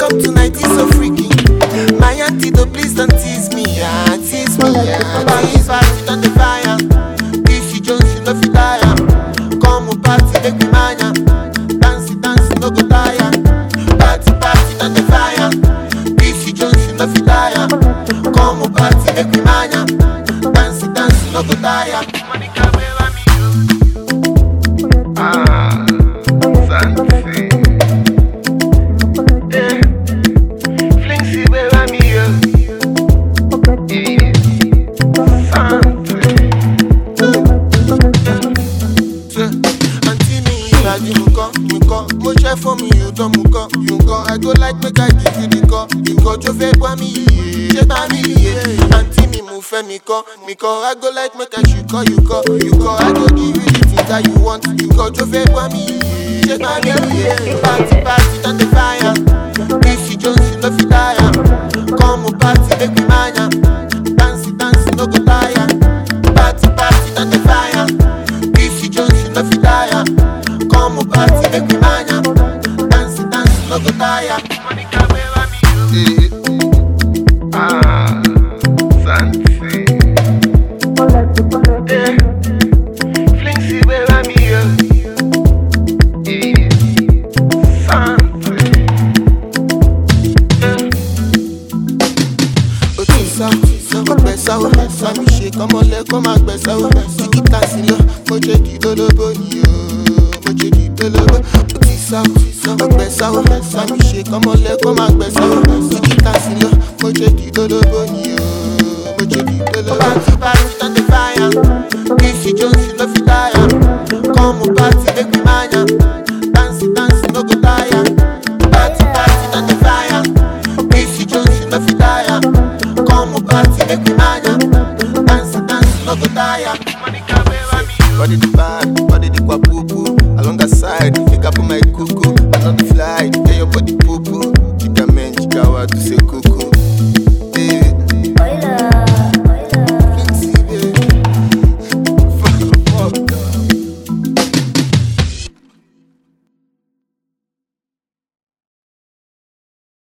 come tonight, it's so freaky. My auntie, though, please don't tease me, yeah, tease me, yeah. Tease party on the fire. This Jones, you know fi tire. Come on party, make me mania. Dance, dance, no go tire. Party, party on the fire. This Jones, you know fi tire. Come on party, make me mania. Dance, dance, no go tire. Monica, where am you? Ah, Santi. Flinksy, where am you? Mo share for me, you don't muko, you go. I go like make I give you the call. You go to fake by me, shake me, auntie me move me call. I go like make I shoot call, you call. I go give you the things that you want. You go to fake by me, shake me, party, party, on the fire. This Jones, you know fi tire. Come on party, make me mania. Dance, dance, no go tire. Party, party, on the fire. This Jones, you know fi tire. Come on party, make me mania. Dance, dance, no go tire. Monica, where am you? Ah, Santi. Flinksy, where am you? Santi. Otisa, ọgbẹ́sà o, sami ṣe kọ́mọlẹ́ kọ́ máa gbẹ̀sà o. Síkítà sí lọ, mo jẹ́ kí lólobó ni o. Ọgbẹ́sà o, sami ṣe kọ́mọlẹ́ kọ́ máa gbẹ̀sà o. Síkítà sí lọ, mo jẹ́ kí lólobó ni o. Party, party on the fire. This Jones, you know fi tire. Come on party, make me mania.